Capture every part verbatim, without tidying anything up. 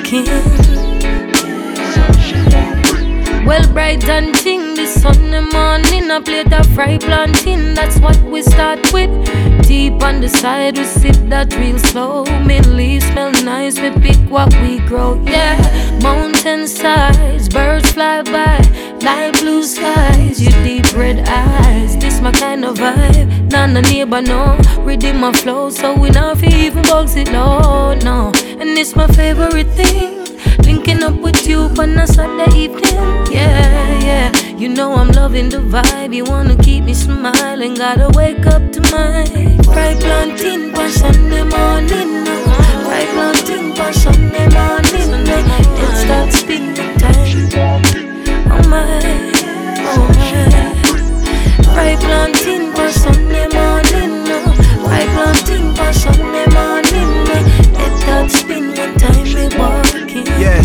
walking. Well, bright and ting, the Sunday morning, a plate of fried plantain. That's what we start with. Deep on the side, we sip that real slow. Mint leaves smell nice, we pick what we grow. Yeah, mountain sides, birds fly by, light blue skies, you deep red eyes. This my kind of vibe, none the neighbor know. Redeem my flow, so we not even bugs it low, no. And it's my favorite thing, linking up with you on a Saturday evening. Yeah, yeah, you know I'm loving the vibe. You wanna keep me smiling, gotta wake up to my fried plantain for Sunday morning. Fried plantain for Sunday morning. It starts spinning time. Oh my, oh my. Fried plantain for Sunday morning. Fried plantain for Sunday morning. It starts spinning time. We walking. Yeah.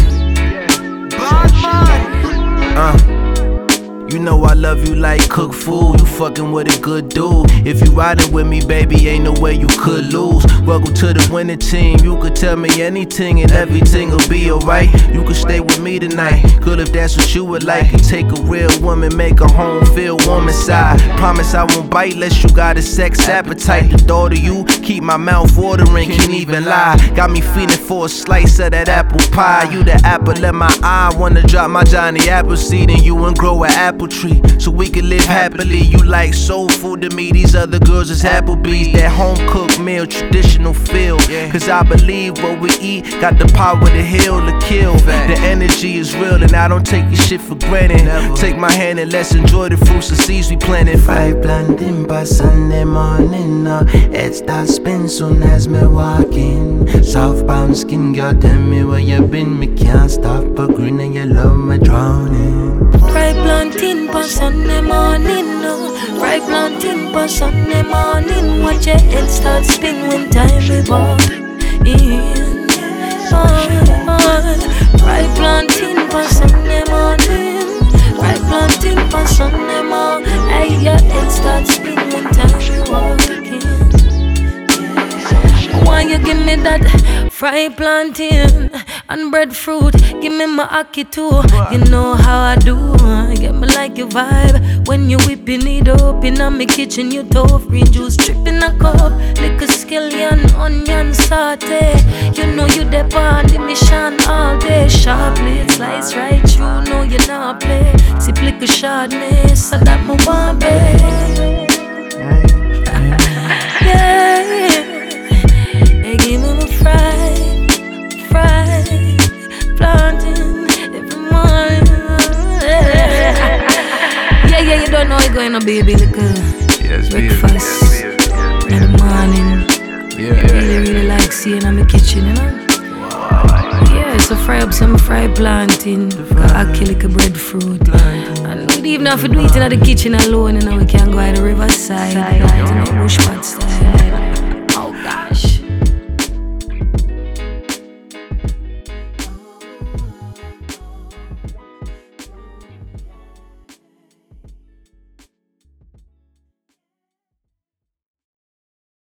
Bad man. Uh. You know I love you like cook food. You fucking with a good dude. If you riding with me, baby, ain't no way you could lose. Welcome to the winning team. You could tell me anything and everything will be alright. You could stay with me tonight. Good if that's what you would like. And take a real woman, make her home feel warm inside. Promise I won't bite unless you got a sex appetite. The thought of you keep my mouth watering, can't even lie. Got me feeling for a slice of that apple pie. You the apple in my eye. Wanna drop my Johnny Appleseed in you and grow an apple tree so we can live happily. You like soul food to me, these other girls is Applebee's. That home cooked meal, traditional feel. Cause I believe what we eat got the power to heal, to kill. The energy is real and I don't take your shit for granted. Take my hand and let's enjoy the fruits and seeds we planted. Fried plantain by Sunday morning. Uh, it starts spin soon as me walk in. Southbound skin, girl, tell me where you been. Me can't stop a grin and you love me drowning. Fried plantain for Sunday morning, no. Fried plantain for Sunday morning. Watch your head start spin when time we walk in. Oh, oh. Fried plantain for Sunday morning. Fried plantain for Sunday morning. Hey, your head start spin when time we walk in. Why you give me that fried plantain and breadfruit? Give me my ackee too. You know how I do. Get me like your vibe when you whipping it up in my kitchen. You tough, green juice dripping a cup, liquor scallion, onion saute. You know you the on the mission all day. Sharply slice right through. No you not play. Sip liquor Chardonnay, so that my want babe. Yeah. Give me my fried, fried plantain every morning. Yeah, yeah, you don't know you're going to baby like a yes, breakfast baby. Yes, yes, in the morning. Yeah, I really, really like seeing in my kitchen, you know. Wow. Yeah, so fry up some fried plantain, I kill like a breadfruit. And we even have to do it in the kitchen alone, you know. We can go to the riverside, you know, bush pot style.